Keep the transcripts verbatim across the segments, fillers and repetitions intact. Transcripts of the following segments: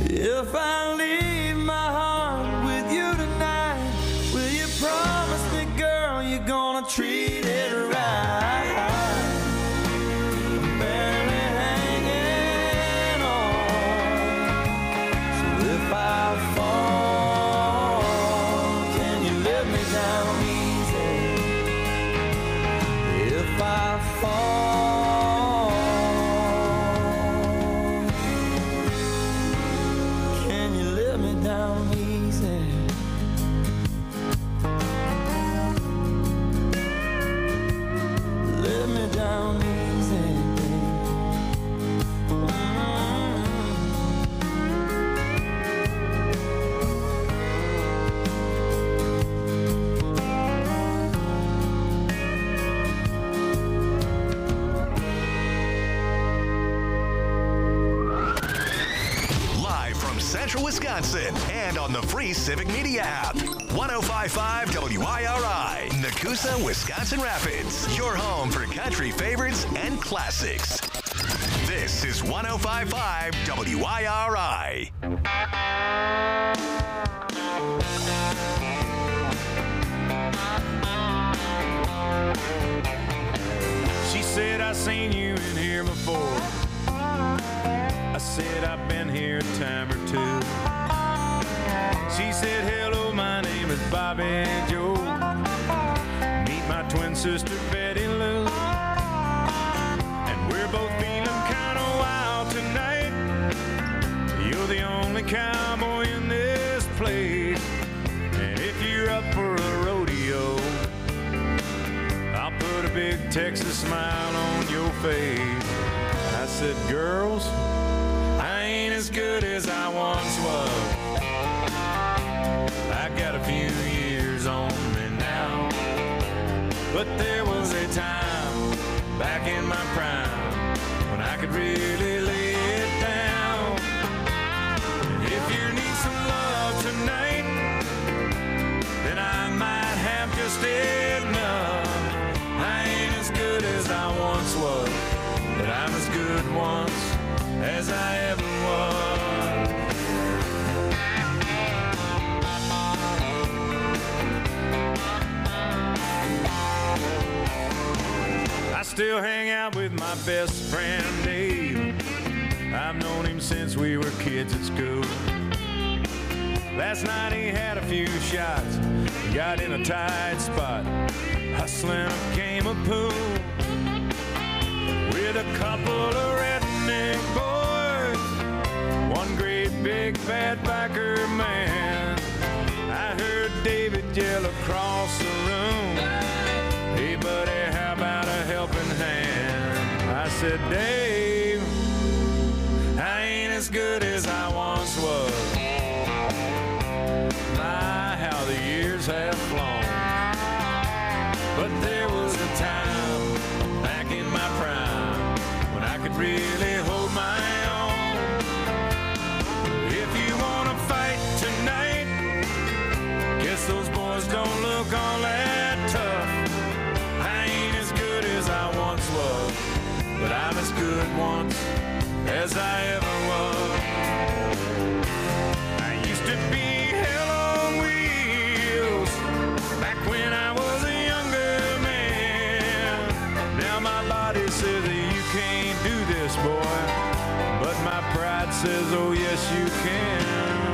If I leave my heart with you tonight, will you promise me, girl, you're gonna treat it right? I'm barely hanging on. So if I fall, can you let me down easy? If I fall, can you let me down easy? Let me down easy, baby. Live from Central Wisconsin and on the free Civic Media app. one oh five point five W I R I, Nakusa, Wisconsin Rapids. Your home for country favorites and classics. This is one oh five point five W I R I. She said, I seen you in here before. I said, I've been here a time or two. She said, hello, my name is Bobby Joe. Meet my twin sister, Betty Lou. And we're both feeling kind of wild tonight. You're the only cowboy in this place. And if you're up for a rodeo, I'll put a big Texas smile on your face. I said, girls, I ain't as good as I once was. I got a few years on me now. But there was a time back in my prime when I could really lay it down. And if you need some love tonight, then I might have just enough. I ain't as good as I once was, but I'm as good once as I ever was. I still hang out with my best friend Dave. I've known him since we were kids at school. Last night he had a few shots, got in a tight spot, hustling a game of pool with a couple of redneck boys, one great big bad biker man. I heard David yell across the room, hey buddy, how about a helping hand? I said, Dave, I ain't as good as I once was. My, how the years have flown. But there was a time back in my prime when I could really hold my own. If you wanna fight tonight, guess those boys don't look all that tough. I ain't as good as I once was, but I'm as good once as I ever was. I used to be hell on wheels back when I was a younger man. Now my body says that you can't do this, boy, but my pride says, oh yes you can.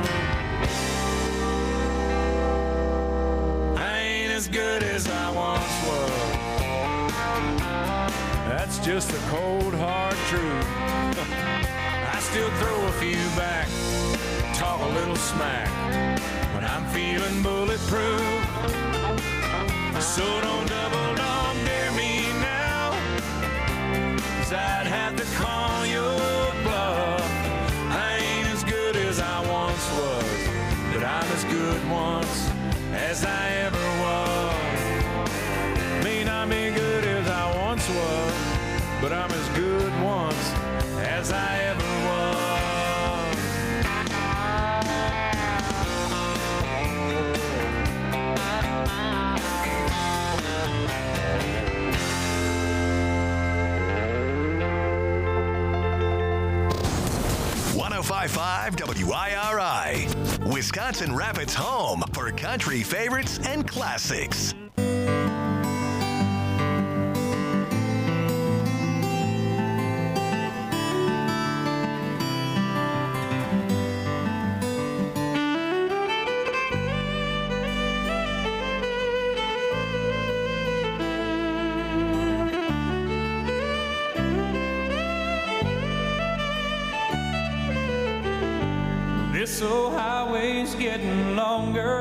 I ain't as good as I once was. That's just the cold hard truth. I still throw a few back, talk a little smack when I'm feeling bulletproof. So don't double dog dare me now, 'cause I'd have to call your bluff. I ain't as good as I once was, but I'm as good once as I ever was. May not be good as I once was, but I'm as good once as I ever was. five five W I R I, Wisconsin Rapids' home for country favorites and classics. This old highway's getting longer.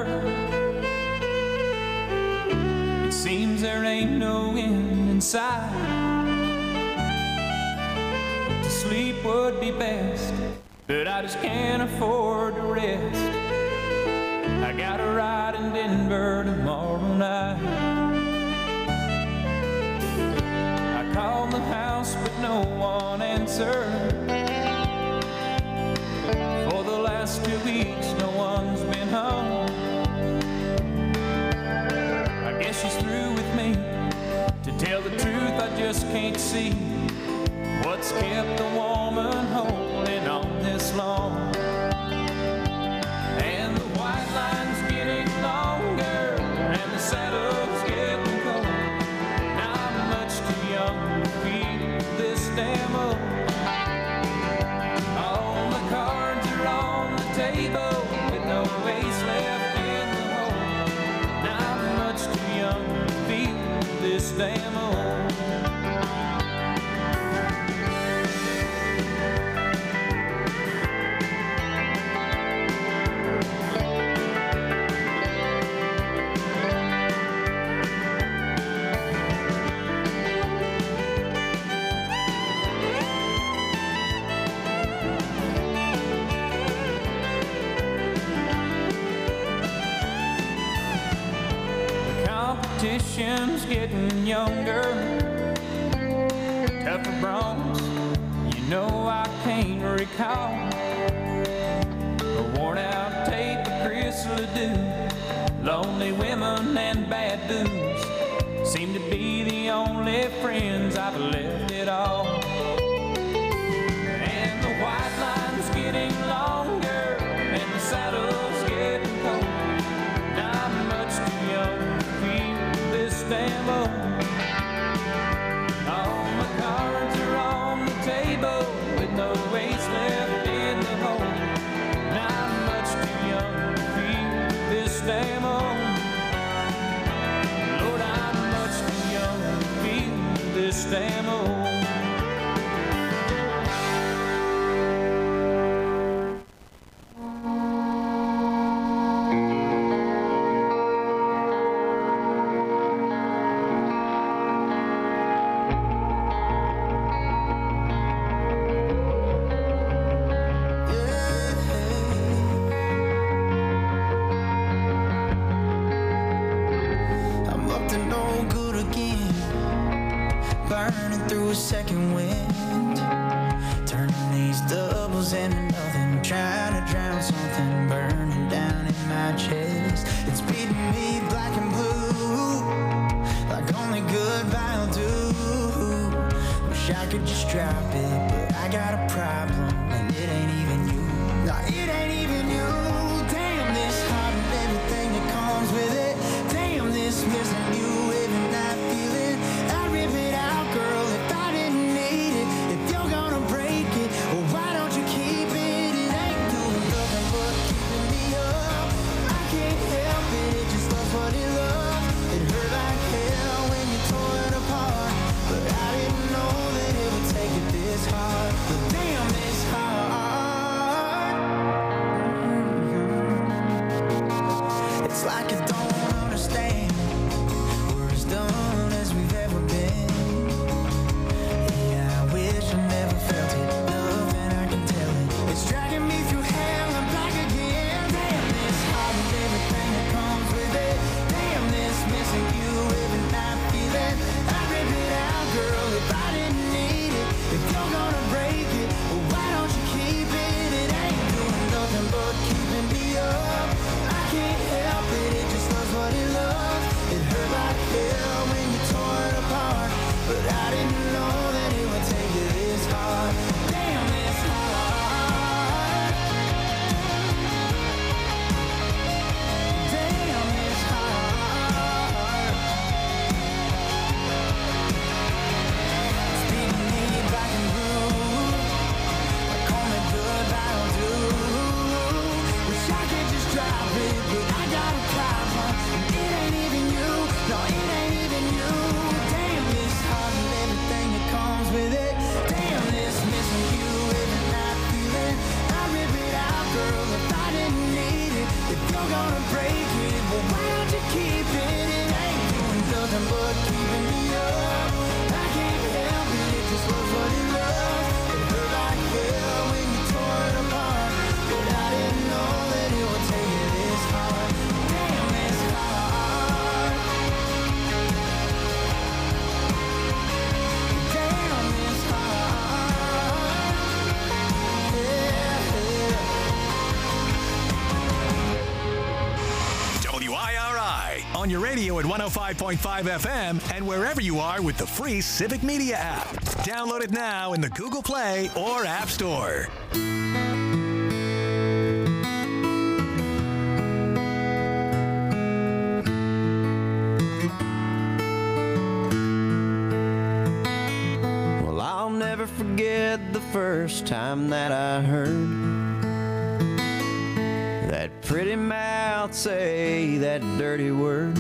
It seems there ain't no end in sight. To sleep would be best, but I just can't afford to rest. I got a ride in Denver tomorrow night. I called the house but no one answered. For the last two weeks, no one's been home. I guess she's through with me. To tell the truth, I just can't see what's kept the woman holding on this long. And the white line's getting longer, and the saddle's getting cold. Now I'm much too young to feel this damn old. All the cards are on the table with no ace left in the hole. Now I'm much too young to feel this damn old. Competition's getting younger, tougher bronze, you know I can't recall. A worn out tape of Chris Ledoux, lonely women and bad booze seem to be the only friends I've left at all. And the white line's getting longer, and the saddle's getting cold. Now I'm much too young to feel this damn old. All my cards are on the table with no ace left in the hole. Now I'm much too young to feel this damn old. Lord, I'm much too young to feel this damn old. Second wind, turning these doubles into nothing, trying to drown something burning down in my chest. It's beating me black and blue, like only goodbye will do. Wish I could just drop it, but I got a problem, and it ain't even you. No, it ain't even you. Damn this heart and everything that comes with it. Damn this missing you every night feeling. I rip it out, girl. If I like I don't understand. We're as done as we've ever been. Yeah, I wish I never felt it. Nothing I can tell it. It's dragging me through hell and back again. Damn this heart and everything that comes with it. Damn this missing you every night feeling. I rip it out, girl, if I didn't need it. If you're gonna break it, well, why don't you keep it? It ain't doing nothing but keeping me up. I can't help it, it just you're gonna break it, well, why'd you keep it? It ain't doing nothing but keeping me up. I can't help it, it just was what it was. It hurt like hell when you tore it apart, but I didn't know that it would take you this hard. Damn, it's hard. Damn, it's hard. Yeah, yeah. W I R I on your radio at one oh five point five F M and wherever you are with the free Civic Media app. Download it now in the Google Play or App Store. Well, I'll never forget the first time that I heard that pretty mouth say that dirty word.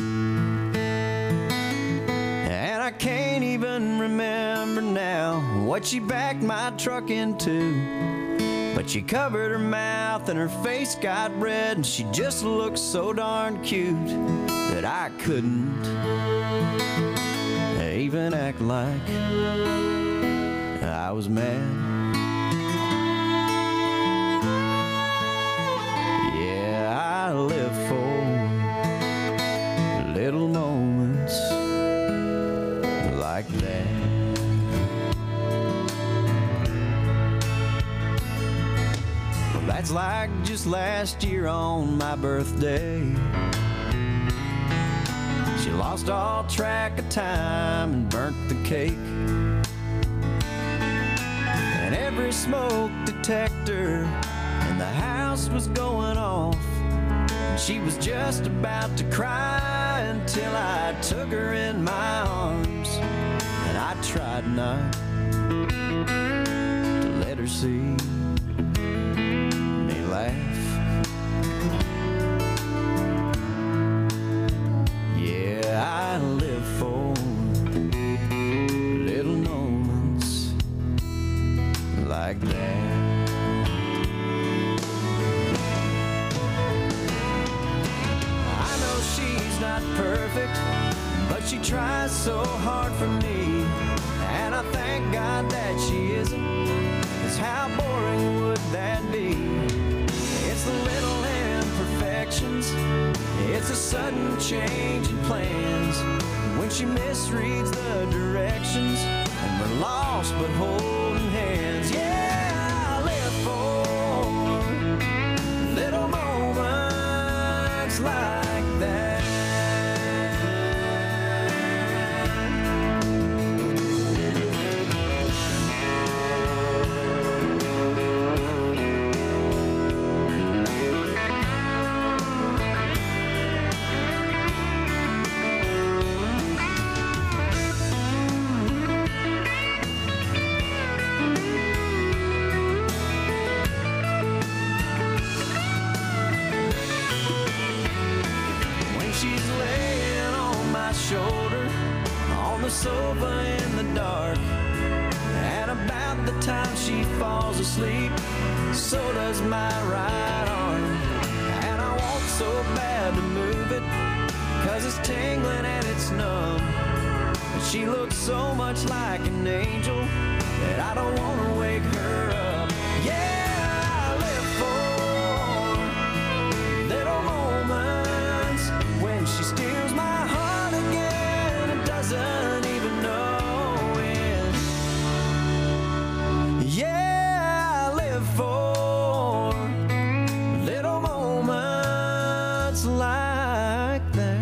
And I can't even remember now what she backed my truck into, but she covered her mouth and her face got red, and she just looked so darn cute that I couldn't even act like I was mad. Yeah, I live for little moments like that. Well, that's like just last year on my birthday. She lost all track of time and burnt the cake. And every smoke detector in the house was going off. And she was just about to cry until I took her in my arms. And I tried not to let her see me laugh. Yeah, I live for little moments like that. I know she's not perfect, but she tries so hard for me, and I thank God that she isn't, 'cause how boring would that be? It's the little imperfections, it's a sudden change in plans, when she misreads the directions, and we're lost but holding hands. Yeah, I live for little moments like that. Shoulder on the sofa in the dark, and about the time she falls asleep, so does my right arm. And I want so bad to move it, 'cause it's tingling and it's numb, but she looks so much like an angel that I don't want to wake her up. Yeah, I live for little moments when she steals my heart again and doesn't even know it. Yeah, I live for little moments like that.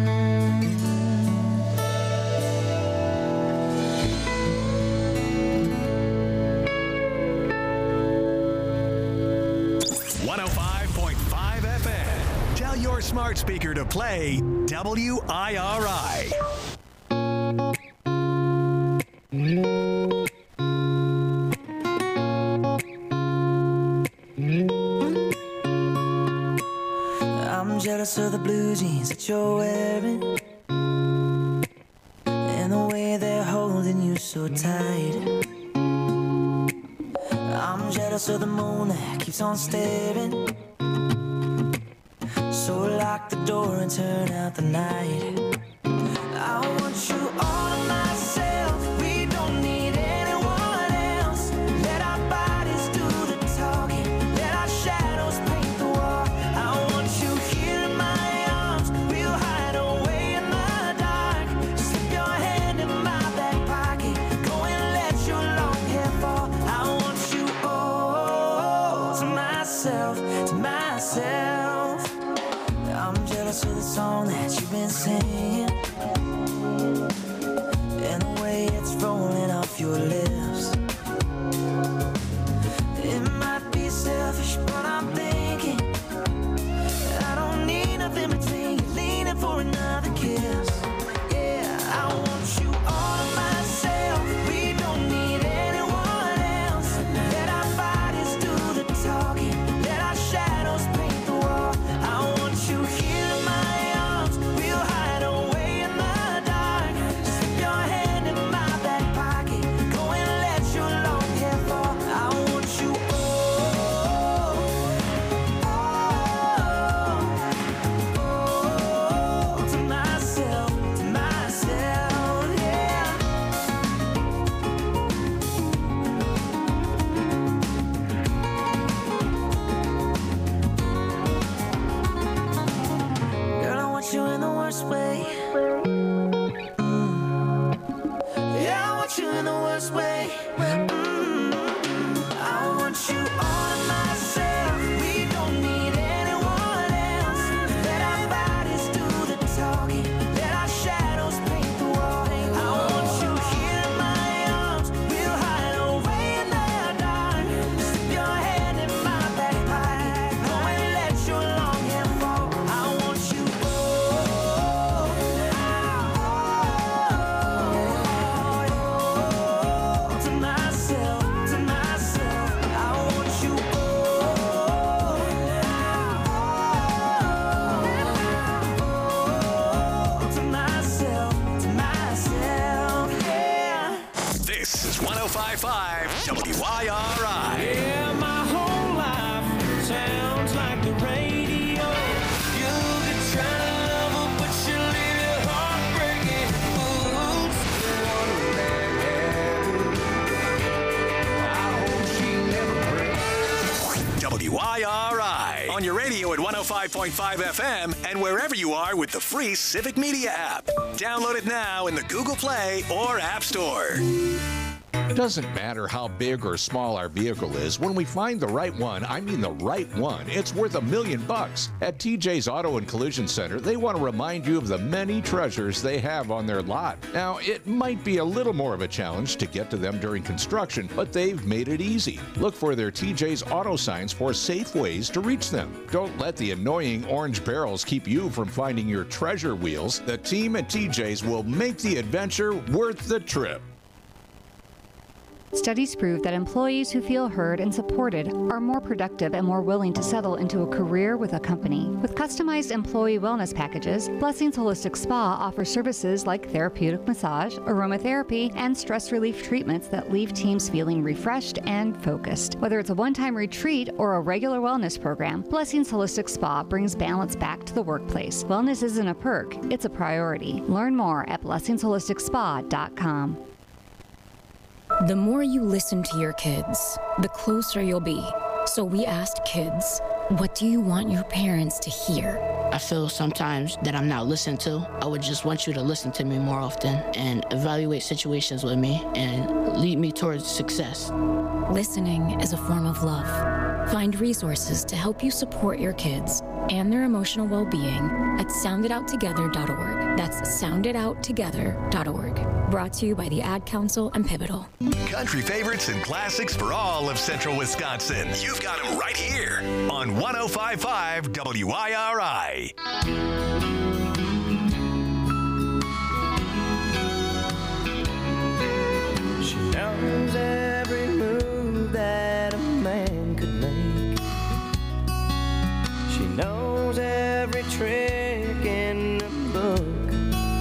one oh five point five F M. Tell your smart speaker to play W I R I. I'm jealous of the blue jeans that you're wearing, and the way they're holding you so tight. I'm jealous of the moon that keeps on staring So lock the door and turn out the night. I want you all to myself. We don't need anyone else. Let our bodies do the talking. Let our shadows paint the wall. I want you here in my arms. We'll hide away in the dark. Slip your hand in my back pocket. Go and let your long hair fall. I want you all to myself, to myself. I'm jealous of the song that you've been singing, and the way it's rolling off your lips. It might be selfish, but I'm thinking I don't need nothing between you, leaning for another kiss. Yeah, I want you all to myself. We don't need anyone else. Let our bodies do the talking. Let our shadows paint the wall. I want you here in my arms. We'll hide away in the dark. Slip your hand in my back pocket. Go and let your long hair fall. I want you all, all, all to myself, to myself, yeah. Girl, I want you in the worst way. Mm. Yeah, I want you in the worst way. Mm. I want you all to myself. We don't need anyone else. Let our bodies do the talking. Let our shadows paint the wall. I want you here in my arms. We'll hide away in the dark. Slip your hand in my back pocket. Go and let your long hair fall. I want you all, all to myself, to myself. I want you all, all to myself, to myself, yeah. This is one oh five point five W I R I. Yeah, my whole life sounds like the radio. You could try to love her, but you leave your heart breaking. Oops, the one that happened. I hope she never breaks. W I R I. On your radio at one oh five point five F M and wherever you are with the free Civic Media app. Download it now in the Google Play or App Store. It doesn't matter how big or small our vehicle is. When we find the right one, I mean the right one, it's worth a million bucks. At T J's Auto and Collision Center, they want to remind you of the many treasures they have on their lot. Now, it might be a little more of a challenge to get to them during construction, but they've made it easy. Look for their T J's Auto signs for safe ways to reach them. Don't let the annoying orange barrels keep you from finding your treasure wheels. The team at T J's will make the adventure worth the trip. Studies prove that employees who feel heard and supported are more productive and more willing to settle into a career with a company. With customized employee wellness packages, Blessings Holistic Spa offers services like therapeutic massage, aromatherapy, and stress relief treatments that leave teams feeling refreshed and focused. Whether it's a one-time retreat or a regular wellness program, Blessings Holistic Spa brings balance back to the workplace. Wellness isn't a perk, it's a priority. Learn more at blessings holistic spa dot com. The more you listen to your kids, the closer you'll be. So we asked kids, what do you want your parents to hear? I feel sometimes that I'm not listened to. I would just want you to listen to me more often and evaluate situations with me and lead me towards success. Listening is a form of love. Find resources to help you support your kids and their emotional well-being at sound it out together dot org. That's sound it out together dot org. Brought to you by the Ad Council and Pivotal. Country favorites and classics for all of Central Wisconsin. You've got them right here on one oh five point five W I R I. She knows every move that a man could make. She knows every trick in the book.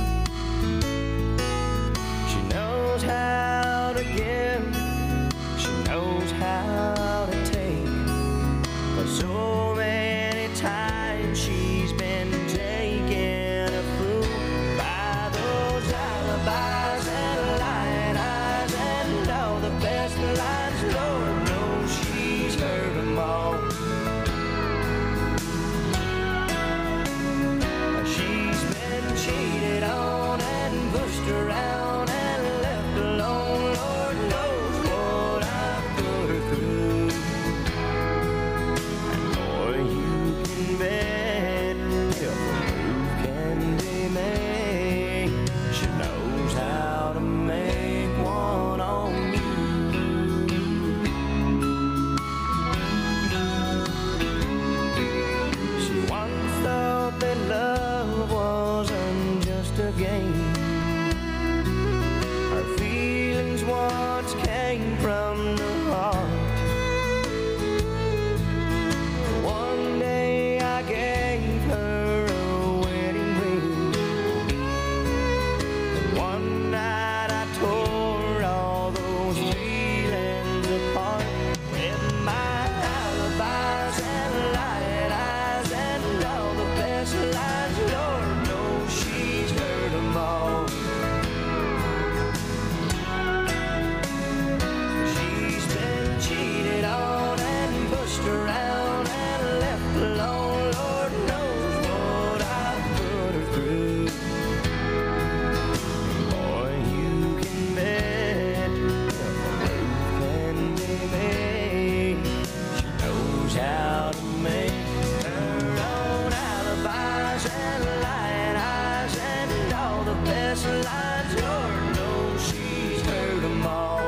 She knows how to give. She knows how to take. But so many times and she's been taken a fool by those alibis and lying eyes and all the best lines. Lord knows she's heard them all. She's been cheated on and pushed around and left alone. Lord knows what I've put her through. And boy, you can bet if a move can be made, she knows how to make one on you. She once thought that love wasn't just a game. Her feelings once came from the heart. One day I gave her a wedding ring, and one night I tore all those feelings apart with my alibis and lying eyes and all the best lies. Lord knows she's heard them all. She's been cheated on and pushed around and left alone. Lord knows what I've put her through. Boy, you can bet if a move can be made, she knows how to make her own alibis and lying eyes and all the best lines. Lord knows she's heard them all.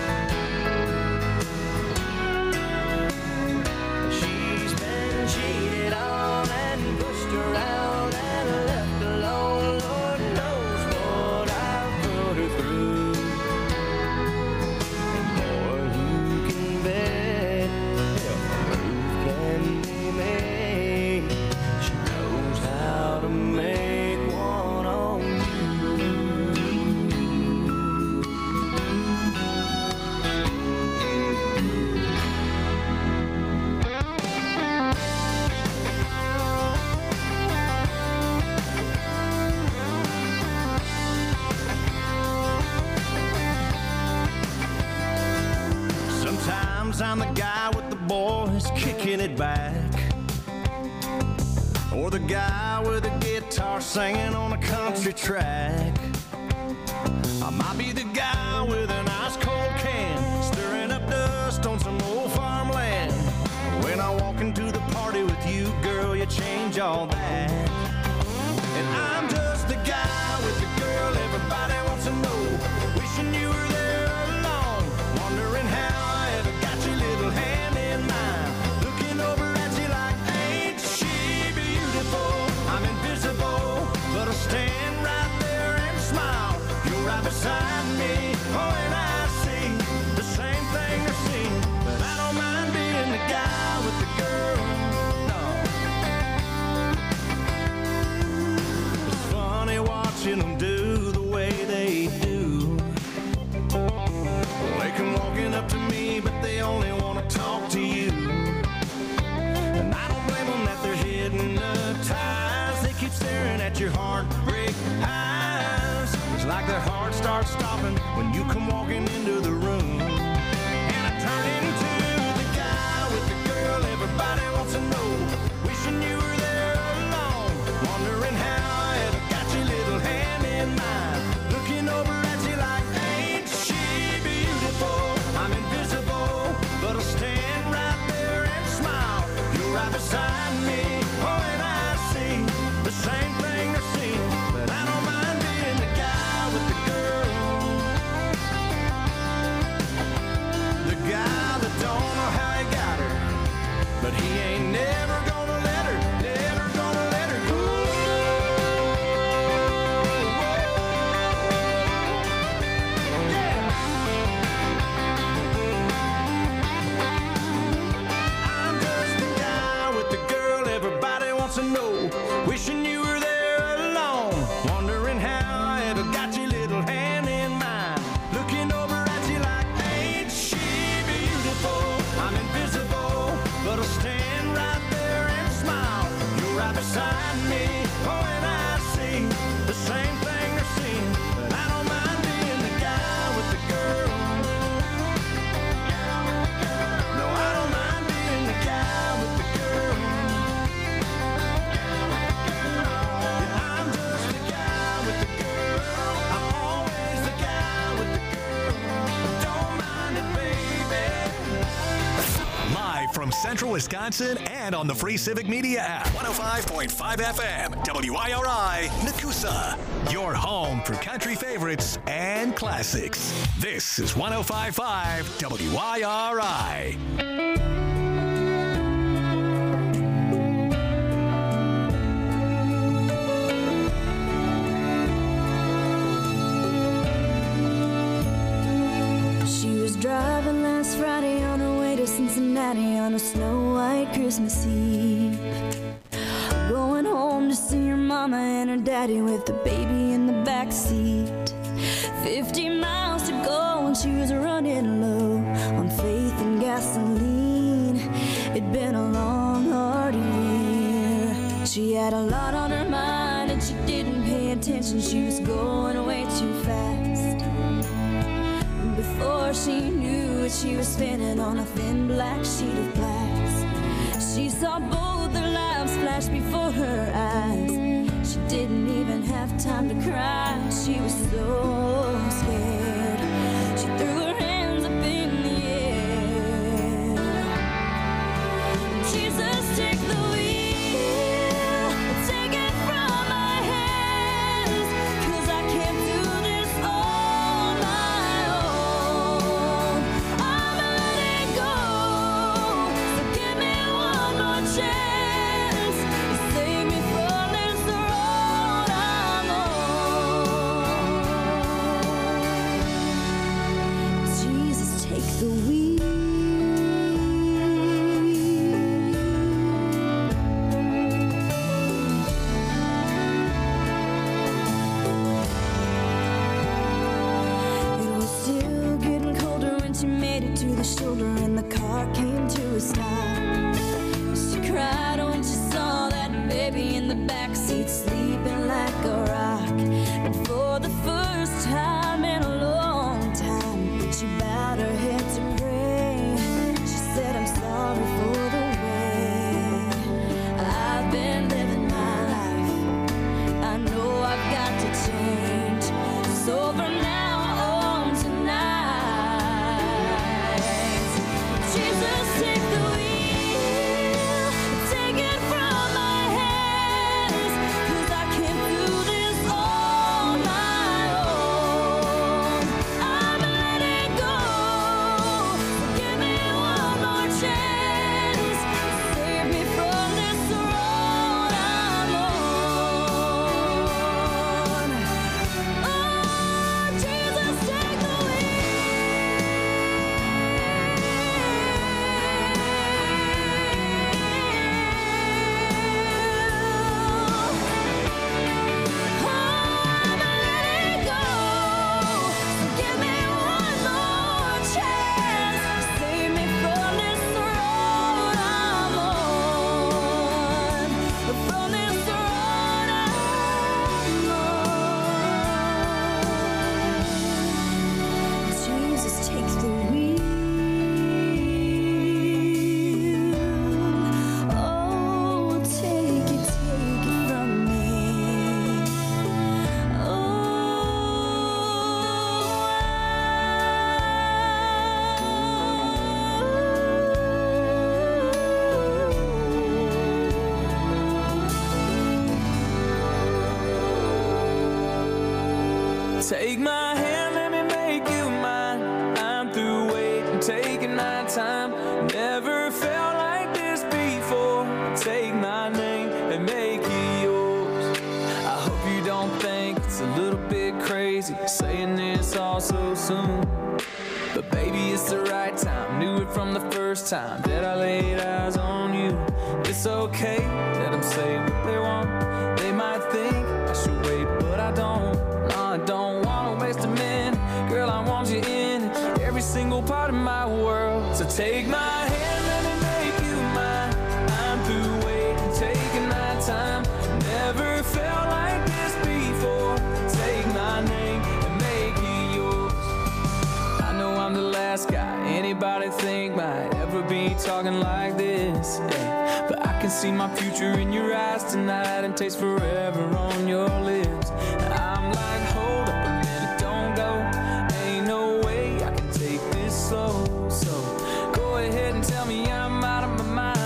She's been cheated on and pushed around and left alone. Lord knows what I've put her through. And boy, you can bet if a move can be made, she knows how to make one on you. Sometimes I'm the guy with the boys kicking it back, or the guy with a guitar singing on a country track. I might be the guy with an ice cold can stirring up dust on some old farmland. When I walk into the party with you, girl, you change all that. And I'm just the guy with the girl everybody wants to know, wishing you were there along, wondering how I ever got your little hand in mine, looking over at you like, ain't she beautiful? I'm invisible, but I'll stand right there and smile. You're right beside me, oh, and I see the same thing they're seeing, but I don't mind being the guy with the girl, no. It's funny watching them do the way they do. They come walking up to me, but they only want to talk to you. And I don't blame them that they're hypnotized. They keep staring at your heartbreak eyes. It's like their heart starts stopping when you come walking into the room. And I turn into the guy with the girl everybody wants to know, wishing you were there alone, wondering how I ever got your little hand in mine, looking over at you like, ain't she beautiful? I'm invisible, but I'll stand right there and smile. You're right beside me, oh, and I see the same thing they're seeing, but I don't mind being the guy with the girl, the guy that don't know how he got her, but he ain't never gonna let her, never gonna let her go. Yeah. I'm just the guy with the girl everybody Central Wisconsin and on the free Civic Media app. one oh five point five F M, W I R I, Nakusa. Your home for country favorites and classics. This is one oh five point five W I R I. Driving last Friday on her way to Cincinnati on a snow white Christmas Eve. Going home to see her mama and her daddy with the baby in the back seat. Fifty miles to go and she was running low on faith and gasoline. It'd been a long, hard year. She had a lot on her mind and she didn't pay attention. She was going way too fast. Before she knew it, she was spinning on a thin black sheet of glass. She saw both their lives flash before her eyes. She didn't even have time to cry. She was so scared. She threw her hands up in the air. Jesus, take the wheel, take it from my hands, 'cause I can't do this all my own. I'ma let it go, so give me one more chance to save me from this road I'm on. Jesus, take the wheel. It was still getting colder when she made it to the shoulder and the car came to a stop. She cried when she saw that baby in the backseat sleeping like a rock. And for the first time in a long time, she bowed her head to pray. She said, I'm sorry for the way I've been living my life. I know I've got to change. So from now on tonight, Jesus, take the wheel, take it from my hands, 'cause I can't do this all my own. I'ma let it go, so give me one more chance, save me from this road I'm on. Oh, Jesus, take the Jesus, take the wheel. Oh, take it, take it from me. Take my hand, let me make you mine. I'm through waiting, taking my time. Never felt like this before. Take my name and make it yours. I hope you don't think it's a little bit crazy saying this all so soon. But baby, it's the right time. Knew it from the first time that I laid eyes on you. It's okay, let them say what they want. They might think I should wait, but I don't. No, I don't wanna waste a minute. Girl, I want you in every single part of my world. So take my hand, let me make you mine. I'm through waiting, taking my time. Never felt like this before. Take my name and make it yours. I know I'm the last guy anybody think might ever be talking like this, yeah. But I can see my future in your eyes tonight and taste forever on your lips. And I'm like, hold up a minute, don't go. Ain't no way I can take this slow. So go ahead and tell me I'm out of my mind.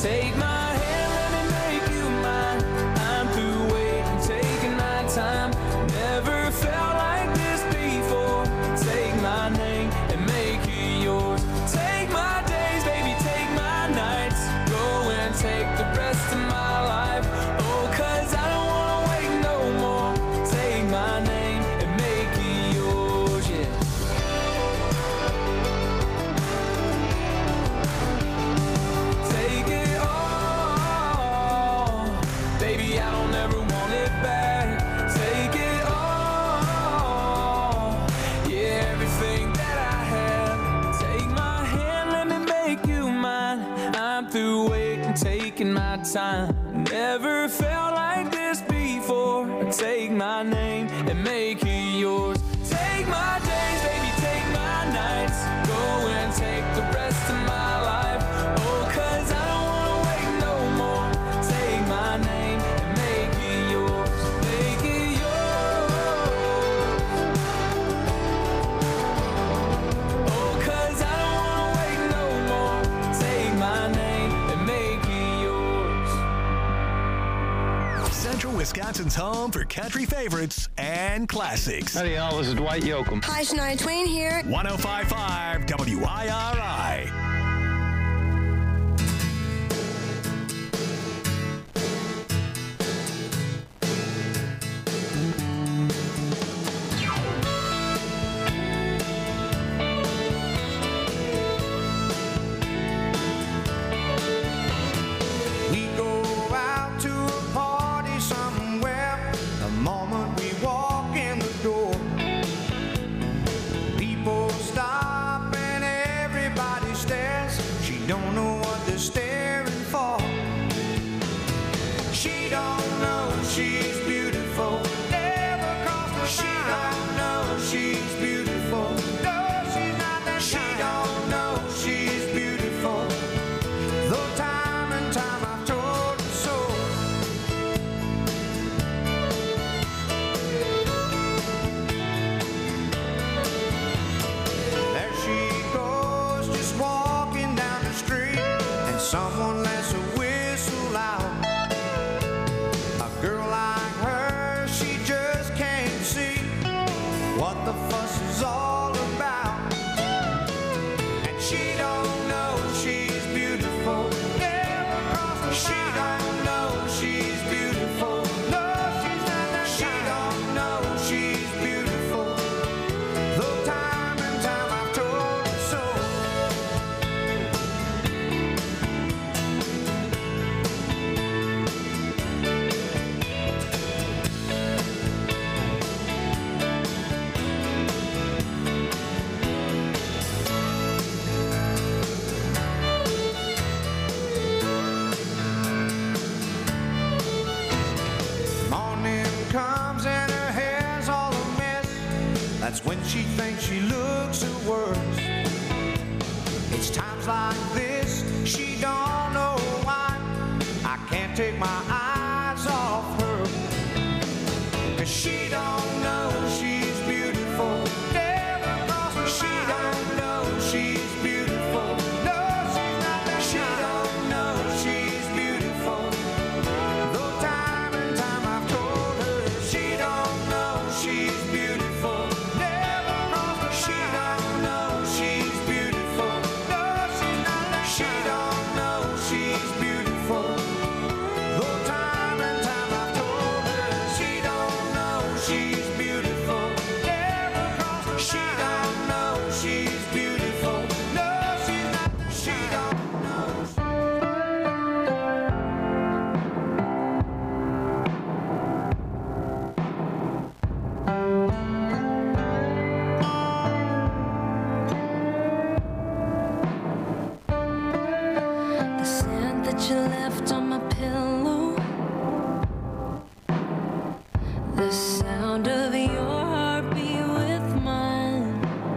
Take my hand, let me make you mine. I'm through waiting, taking my time. Never felt like this before. Take my name and make it yours. Take my days, baby, take my nights. Go and take the rest of my life. Oh, cause I don't wanna wait no more. Take my name and make it yours, yeah. Take it all, baby, I don't ever want it back. Take it all, yeah, everything that I have. Take my hand, let me make you mine. I'm through waiting, taking my time. Never felt like this before. Take my name and make it yours. Take my days, baby, take my nights. Go and take the rest of my life. Oh, cause I don't wanna wait no more. Take my name and make it yours. Make it yours. Oh, cause I don't wanna wait no more. Take my name and make it yours. Central Wisconsin's home for country favorites and classics. Howdy, y'all. This is Dwight Yoakam. Hi, Shania Twain here. one oh five point five W I R I. We go out to a party somewhere. The moment we walk in the door, people stop and everybody stares. She don't know what they're staring for. She don't know she's beautiful. Never crossed her She don't know she's beautiful. No, she's not that She don't know she's beautiful. Though time and time I've told her so. There she goes, just walking down the street, and someone lets a whistle out. A girl like her, she just can't see what the fuss is all about. And she don't know she's beautiful. Never crossed her She don't know she's beautiful. No, she's not that She don't know she's beautiful. Though time and time I've told her so. Morning comes and her hair's all a mess. That's when she thinks she looks her worst. It's times like this she don't know why I can't take my eyes off her. 'Cause she don't know she's beautiful. Never crossed her She don't know she's beautiful. No, she's not that She don't know she's beautiful. Though time and time I've told her she don't know she's beautiful. Never crossed her She don't know she's beautiful. No, she's not that She don't know she's beautiful. Though time and time I've told her she don't know she's beautiful. Never crossed her She don't know she's beautiful. No, she's not. She don't know. The scent that you left on my pillow, the sound of your heartbeat with mine,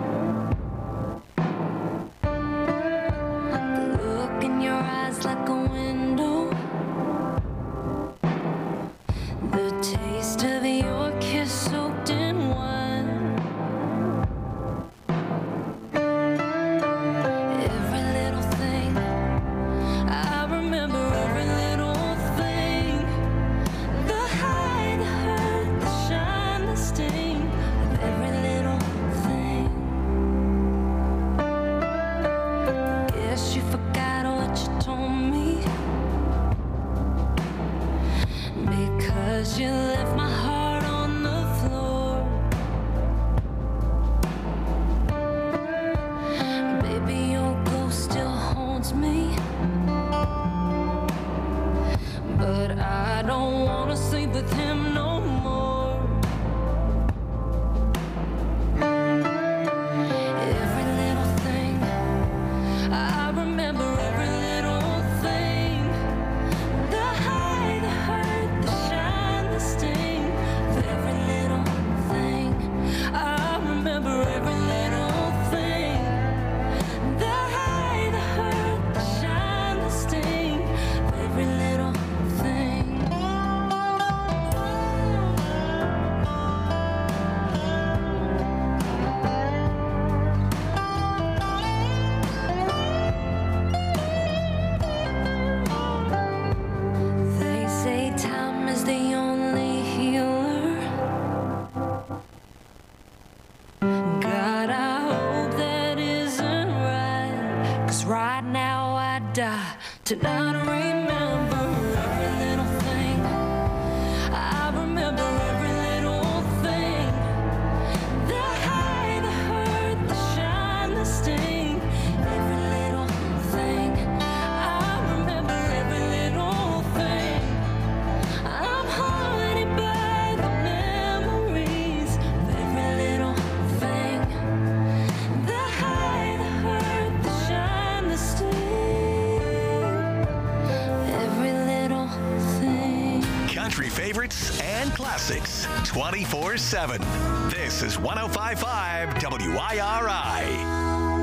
the look in your eyes like a window, the taste of your kiss soaked in wine. Every little thing I remember die. Tonight I remember every little thing. I remember every little thing. The high, the hurt, the shine, the sting. Every little thing. I remember every little thing. I'm haunted by the memories of every little thing. The high, the hurt, the shine, the sting. Every little thing. Country favorites and classics twenty-four seven. This is one oh five point five W I R I.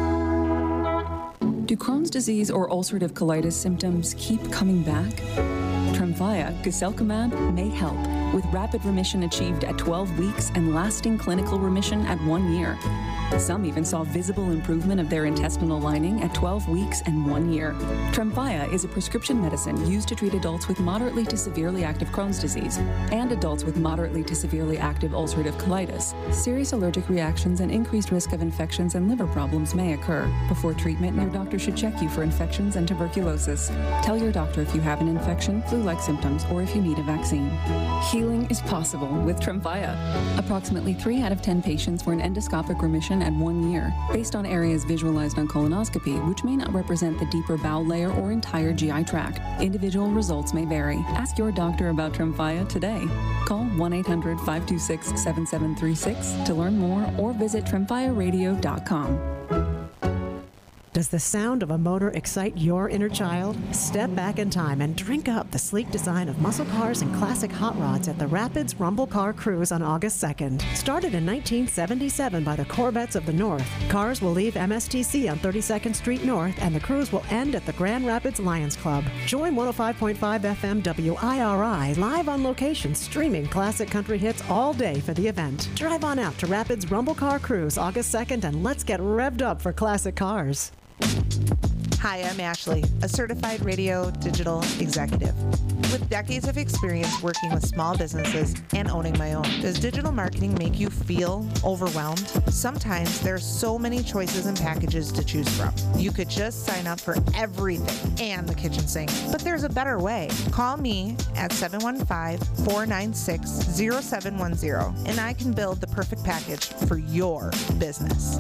Do Crohn's disease or ulcerative colitis symptoms keep coming back? Tremfya, guselkumab, may help, with rapid remission achieved at twelve weeks and lasting clinical remission at one year. Some even saw visible improvement of their intestinal lining at twelve weeks and one year. Tremfya is a prescription medicine used to treat adults with moderately to severely active Crohn's disease and adults with moderately to severely active ulcerative colitis. Serious allergic reactions and increased risk of infections and liver problems may occur. Before treatment, your doctor should check you for infections and tuberculosis. Tell your doctor if you have an infection, flu-like symptoms, or if you need a vaccine. Healing is possible with Tremfya. Approximately three out of ten patients were in endoscopic remission at one year, based on areas visualized on colonoscopy, which may not represent the deeper bowel layer or entire G I tract. Individual results may vary. Ask your doctor about Tremfya today. Call one eight hundred, five two six, seven seven three six to learn more or visit tremfya radio dot com. Does the sound of a motor excite your inner child? Step back in time and drink up the sleek design of muscle cars and classic hot rods at the Rapids Rumble Car Cruise on August second. Started in nineteen seventy-seven by the Corvettes of the North, cars will leave M S T C on thirty-second Street North and the cruise will end at the Grand Rapids Lions Club. Join one oh five point five F M W I R I live on location streaming classic country hits all day for the event. Drive on out to Rapids Rumble Car Cruise August second and let's get revved up for classic cars. Hi, I'm Ashley, a certified radio digital executive. With decades of experience working with small businesses and owning my own, does digital marketing make you feel overwhelmed? Sometimes there are so many choices and packages to choose from. You could just sign up for everything and the kitchen sink, but there's a better way. Call me at seven one five, four nine six, zero seven one zero and I can build the perfect package for your business.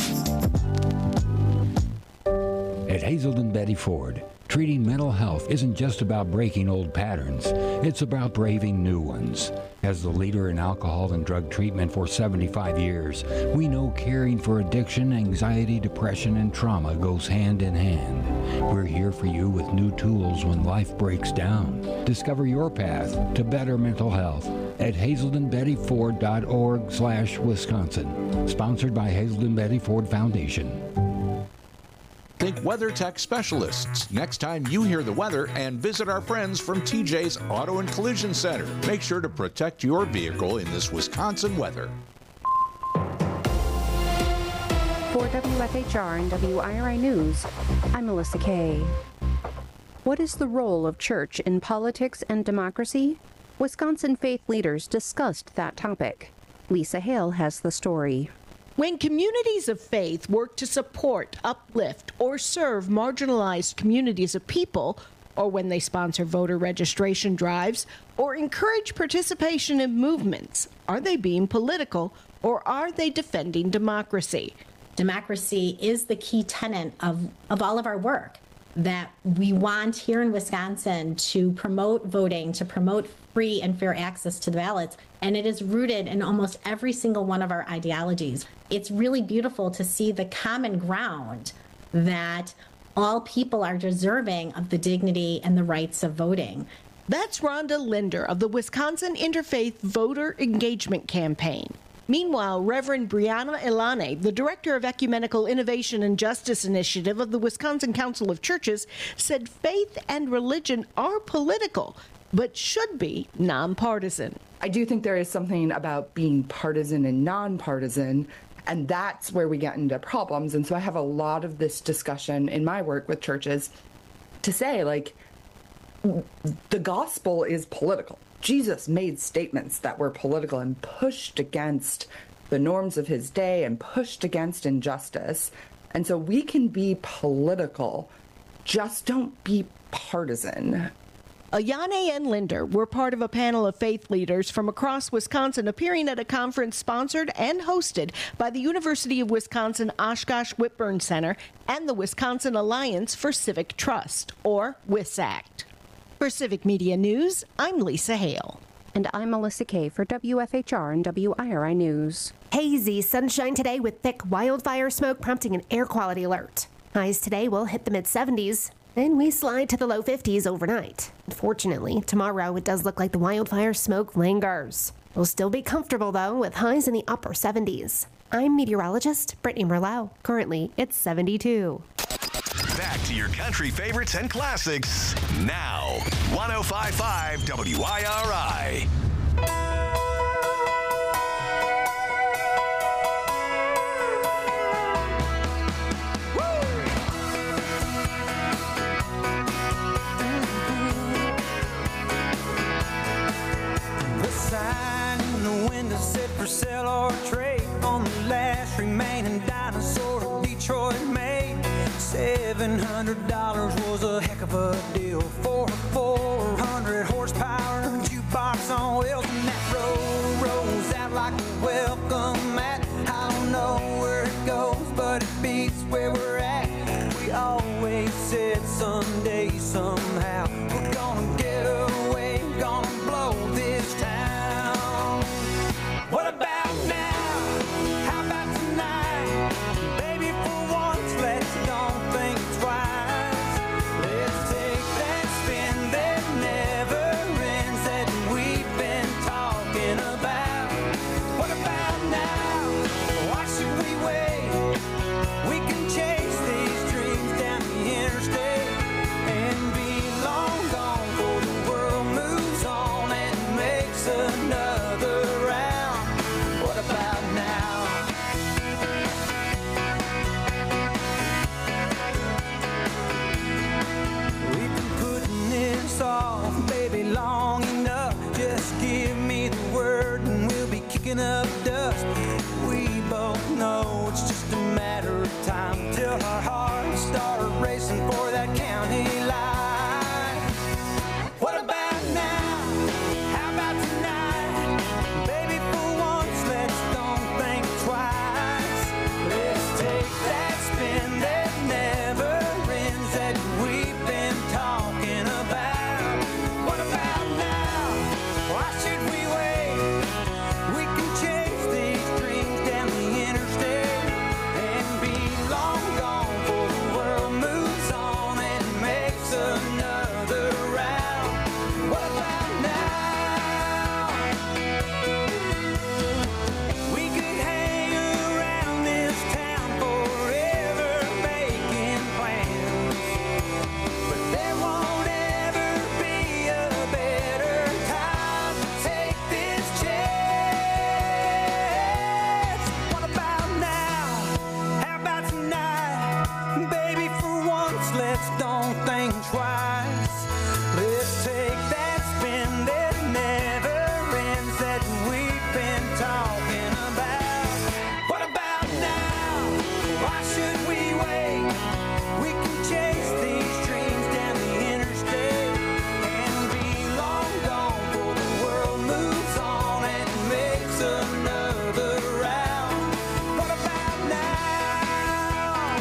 At Hazelden Betty Ford, treating mental health isn't just about breaking old patterns, it's about braving new ones. As the leader in alcohol and drug treatment for seventy-five years, we know caring for addiction, anxiety, depression, and trauma goes hand in hand. We're here for you with new tools when life breaks down. Discover your path to better mental health at hazelden betty ford dot org slash Wisconsin. Sponsored by Hazelden Betty Ford Foundation. Think WeatherTech specialists next time you hear the weather and visit our friends from T J's Auto and Collision Center. Make sure to protect your vehicle in this Wisconsin weather. For W F H R and W I R I News, I'm Melissa Kay. What is the role of church in politics and democracy? Wisconsin faith leaders discussed that topic. Lisa Hale has the story. When communities of faith work to support, uplift, or serve marginalized communities of people, or when they sponsor voter registration drives, or encourage participation in movements, are they being political, or are they defending democracy? Democracy is the key tenet of, of all of our work, that we want here in Wisconsin to promote voting, to promote free and fair access to the ballots, and it is rooted in almost every single one of our ideologies. It's really beautiful to see the common ground that all people are deserving of the dignity and the rights of voting. That's Rhonda Linder of the Wisconsin Interfaith Voter Engagement Campaign. Meanwhile, Reverend Brianna Elane, the Director of Ecumenical Innovation and Justice Initiative of the Wisconsin Council of Churches, said faith and religion are political, but should be nonpartisan. I do think there is something about being partisan and nonpartisan, and that's where we get into problems. And so I have a lot of this discussion in my work with churches to say, like, the gospel is political. Jesus made statements that were political and pushed against the norms of his day and pushed against injustice. And so we can be political just don't be partisan. Ayane and Linder were part of a panel of faith leaders from across Wisconsin appearing at a conference sponsored and hosted by the University of Wisconsin Oshkosh Whitburn Center and the Wisconsin Alliance for Civic Trust, or WISACT. For Civic Media News, I'm Lisa Hale. And I'm Melissa Kay for W F H R and W I R I News. Hazy sunshine today with thick wildfire smoke prompting an air quality alert. Highs today will hit the mid seventies. Then we slide to the low fifties overnight. Unfortunately, tomorrow it does look like the wildfire smoke lingers. We'll still be comfortable, though, with highs in the upper seventies. I'm meteorologist Brittany Merlot. Currently, it's seventy-two. Back to your country favorites and classics now. one oh five point five W I R I. Said for sale or trade on the last remaining dinosaur Detroit made. Seven hundred dollars was a heck of a deal for a four hundred horsepower jukebox on wheels, and that road rolls out like a welcome mat. I don't know where it goes, but it beats where we're at. We always said someday, somehow, we're gonna get away, gonna blow this town. What about now? How about tonight? Baby, for once, let's don't think twice. Let's take that spin that never ends that we've been talking about. What about now? Why should we wait? We can chase these dreams down the interstate and be long gone before the world moves on and makes another round. What about now? We've been putting this off, baby, long enough. Just give me the word and we'll be kicking up dust. We both know it's just a matter of time till our hearts start racing for that county line. What about now? How about tonight? Baby, for once, let's don't think twice. Let's take that spin that never ends that we've been talking about. What about now? Why should we wait? We can chase these dreams down the interstate and be long gone before the world moves on and makes another round. What about now? We could hang around this town forever making plans, but there won't ever be a better time to take this chance. What about now? How about tonight? Baby, for once, let's don't think twice. Let's take that spin that never ends that we've been talking about. What about now? Why should we wait? We can chase these dreams down the interstate and be long gone before the world moves on and makes another round. What about now?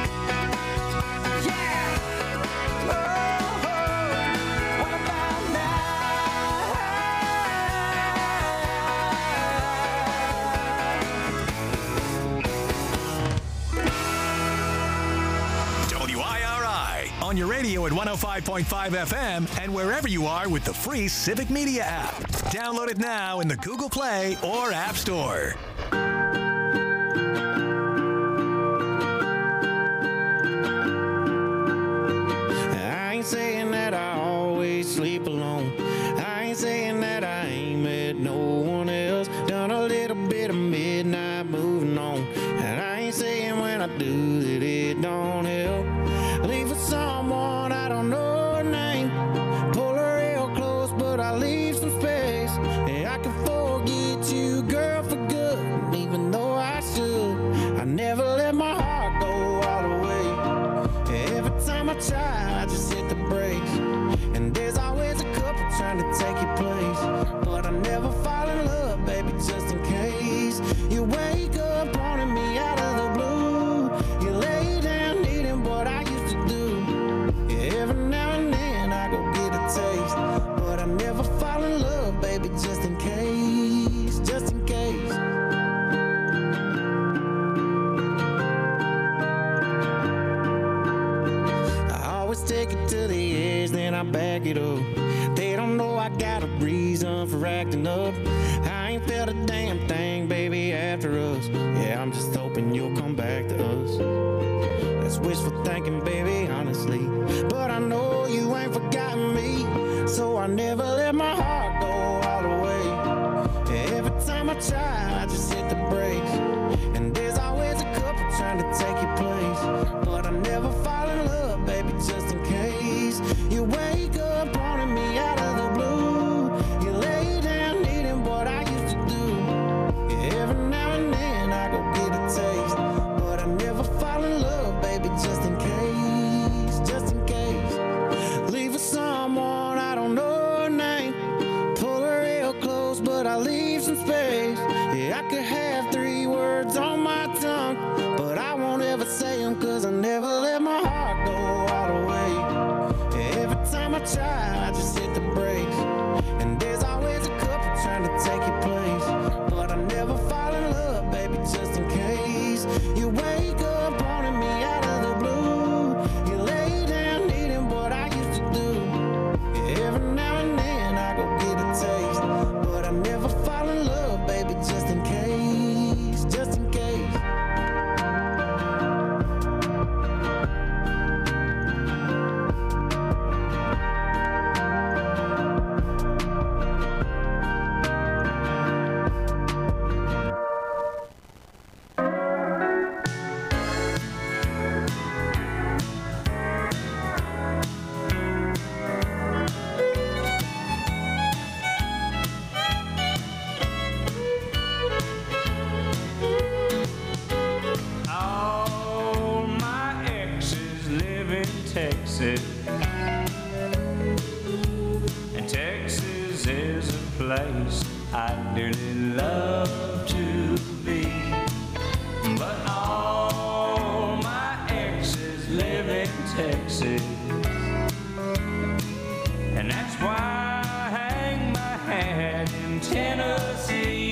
Yeah. Oh, oh. What about W I R I on your radio at one oh five point five F M and wherever you are with the free Civic Media app. Download it now in the Google Play or App Store. I ain't saying that I always sleep alone. I ain't saying that I ain't met no one else. Done a little bit of midnight moving on. And I ain't saying when I do that it don't help. Leave for someone I don't know her name. Pull her real close, but I leave some space. And I can forget you, girl, for good. Even though I should, I never let my heart go all the way. Every time I try, when I back it up. They don't know I got a reason for acting up. I ain't felt a damn thing, baby, after us. Yeah, I'm just hoping you'll come back to us. That's wishful thinking, baby, honestly. But I know you ain't forgotten me, so I never let my heart go all the way. Yeah, every time I try, I just hit the brakes. And there's always a couple trying to take your place. But I never fall in love, baby, just in case. You wake up wanting me out of the blue. You lay down needing what I used to do. Yeah, every now and then I go get a taste. But I never fall in love, baby, just in case. Just in case. Leave with someone I don't know her name. Pull her real close, but I leave some space. Yeah, I could have three words on my tongue, but I won't ever say them, cause I never let my heart go all the way. Yeah, every time I try, I just hit the brakes. And there's always a couple trying to take your place. But I never fall in love, baby, just in case. You wake up wanting me out of the blue. You lay down needing what I used to do. Yeah, every now and then I go get a taste. But I never fall in love, baby, just in case. Just in case. All my exes live in Texas, and Texas is a place I dearly love to be. But all my exes live in Texas, and that's why I hang my hat in Tennessee.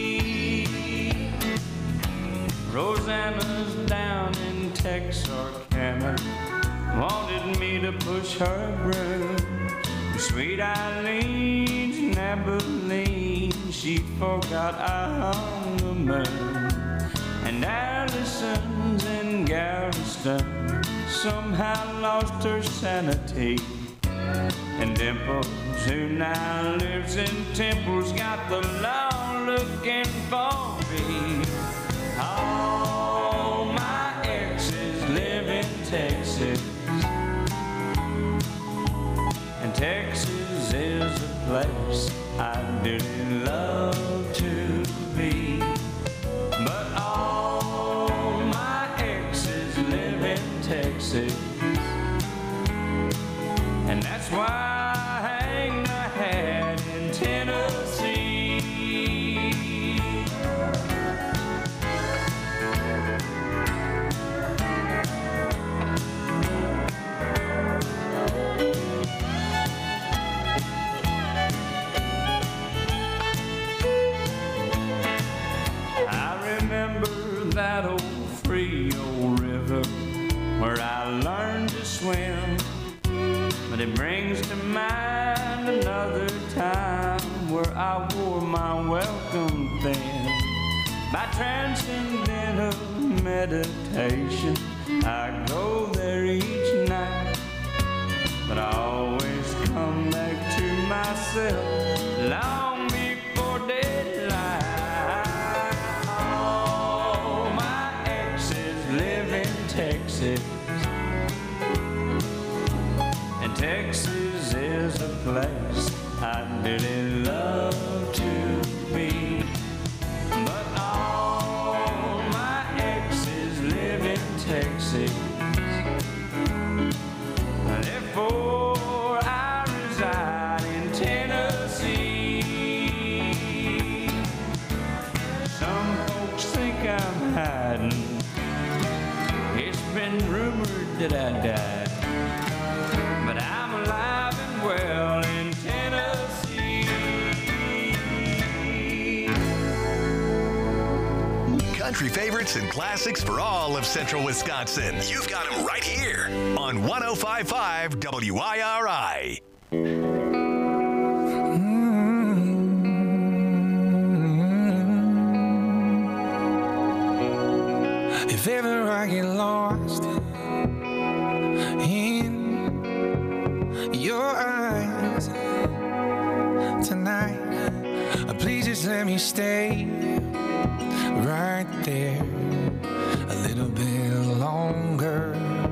Rosanna's down in Texarkana, wanted me to push her broom. Sweet Eileen's in Abilene, she forgot I hung the moon. And Allison's in Galveston, somehow lost her sanity. And Dimples, who now lives in Temple's, got the law looking for me. All my exes live in Texas, and Texas is a place I dearly love to be. But all my exes live in Texas, and that's why I hang my hat in Tennessee. That old free old river where I learned to swim, but it brings to mind another time where I wore my welcome thin. By transcendental meditation, I go there each night, but I always come back to myself long before daylight. Texas, and Texas is a place I really love to be. But all my exes live in Texas, therefore I reside in Tennessee. Some folks think I'm hiding, it's been rumored that I died, but I'm alive and well in Tennessee. country favorites and classics for all of central Wisconsin. You've got them right here on one oh five point five W I R I. If ever I get lost in your eyes tonight, please just let me stay right there a little bit longer.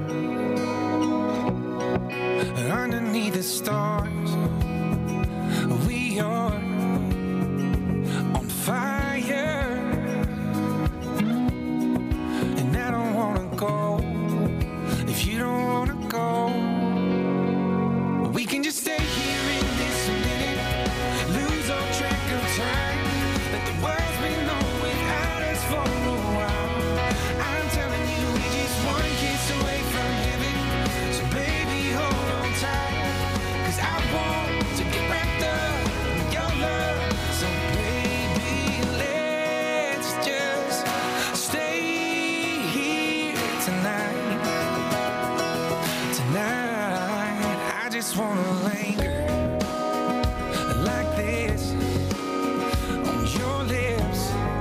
Underneath the stars, we are on fire, and I don't wanna go if you don't wanna go. We can just stay here in this minute, lose all track of time. Let the world's been on without us for a while. I'm telling you, we're just one kiss away from heaven. So baby, hold on tight, 'cause I want to get wrapped up in your love. So baby, let's just stay here tonight. Tonight, I just wanna linger like this on your lips.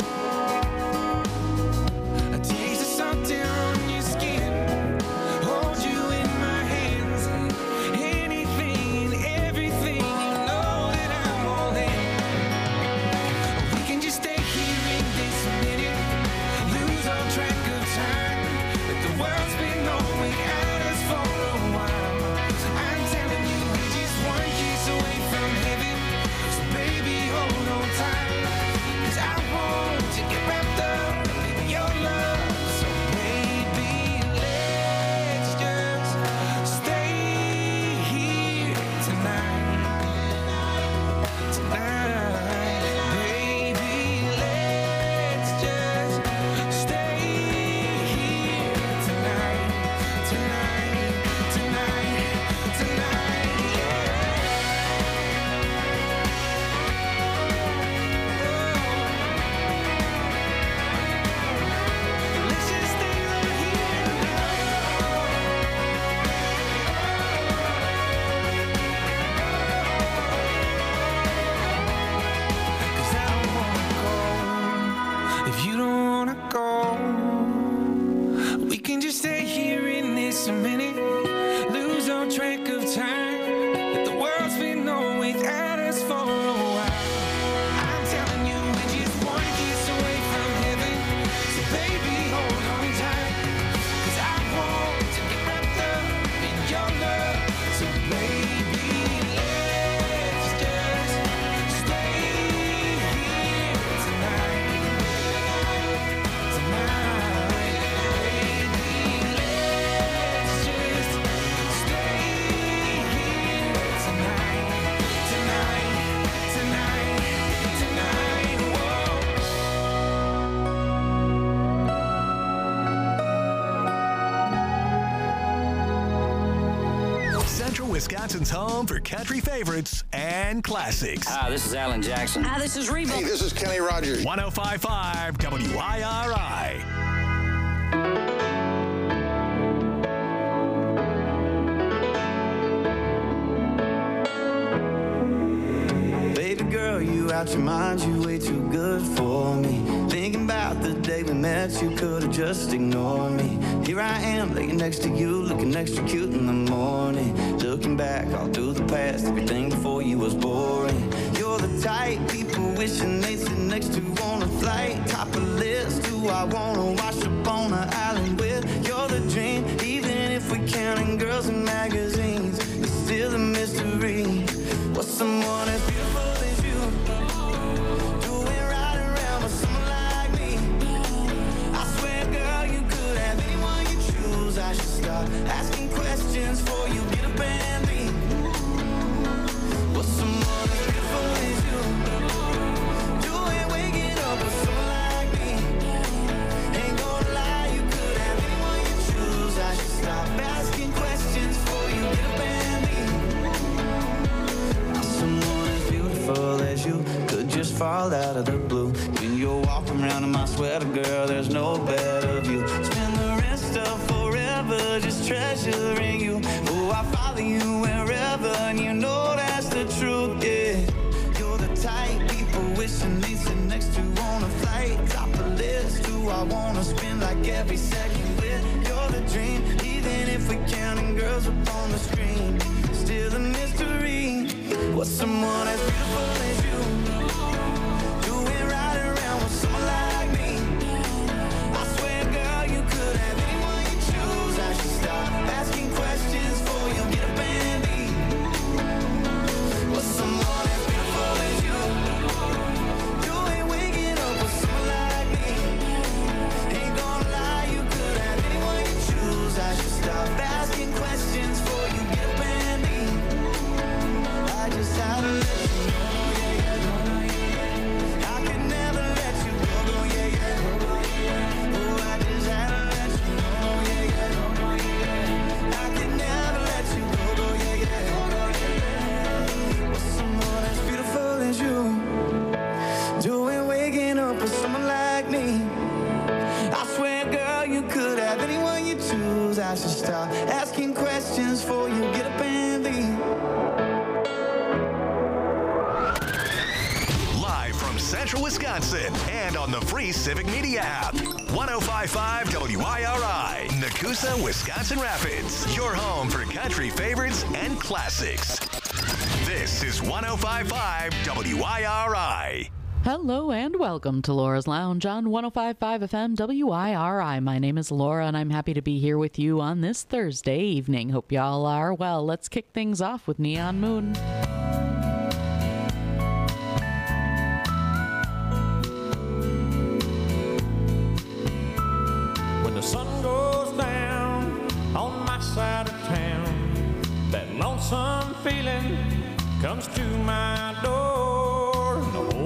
A taste of something on your skin, hold you in my hands. Anything, everything, you know that I'm all in. We can just stay here in this minute, lose all track of time. But the world's been on without us for a while. I'm telling you, we're just one kiss away from heaven. So baby, hold on tight, 'cause I want to get wrapped up in your love. So baby, let's just stay here tonight. Tonight, baby, let's just stay here tonight. Tonight, tonight, tonight, yeah. Let's just stay right here tonight. 'Cause I don't wanna go if you don't wanna go. We can just stay here in this minute, lose all track of time. But the world's been on without us for a while. I'm telling you, we're just one kiss away from heaven. So baby, hold on tight, 'cause I want to get wrapped up in your love. So baby, let's just stay here tonight. Tonight, baby, let's just stay here tonight. Tonight, tonight, tonight, whoa. Central Wisconsin's home for country favorites and classics. Hi, this is Alan Jackson. Hi, this is Reba. Hey, this is Kenny Rogers. one oh five point five W I R I. Baby girl, you out your mind, you way too good for me. Thinking about the day we met, you could've just ignored me. Here I am, laying next to you, looking extra cute in the morning. Looking back all through the past, everything before you was boring. You're the type people wishing they'd sit next to on a flight. Top of list, who I wanna wash up on an island with. You're the dream, even if we're counting girls in magazines. You're still a mystery. What's someone as beautiful as you doing right around with someone like me? I swear, girl, you could have anyone you choose. I should stop asking questions before you get up and leave. What's someone as beautiful as you doing, waking up with someone like me? Ain't gonna lie, you could have anyone you choose. I should stop asking questions before you get up and leave. Someone as beautiful as you could just fall out of the blue. When you're walking around him, I swear to girl, there's no better view. Spend the rest of forever just treasuring you. Oh, I follow you wherever, and you know that's the truth, yeah. You're the type people wishing they sit next to on a flight. Top the list, who I wanna spend like every second with. You're the dream, even if we counting girls up on the screen. Still a mystery, what's someone as beautiful as you doing right around with someone like me? I swear, girl, you could have anyone you choose. I should stop asking questions before you get up and leave. What's someone as beautiful as you doing waking up with someone like me? Ain't gonna lie, you could have anyone you choose. I should stop asking questions before you get up and leave. I just had to let you know, yeah, yeah. I could never let you go, go, yeah, yeah. Oh, I just had to let you know, yeah, yeah. I could never let you go, go, yeah, yeah. With someone as beautiful as you, doing waking up with someone like me. I swear, girl, you could have anyone you choose. I should stop asking questions before you get up and leave. Live from Central Wisconsin and on the free Civic Media app. one oh five point five W I R I, Nakusa, Wisconsin Rapids. Your home for country favorites and classics. This is one oh five point five W I R I. Hello and welcome to Laura's Lounge on one oh five point five F M W I R I. My name is Laura and I'm happy to be here with you on this Thursday evening. Hope y'all are well. Let's kick things off with Neon Moon. When the sun goes down on my side of town, that lonesome feeling comes to my door.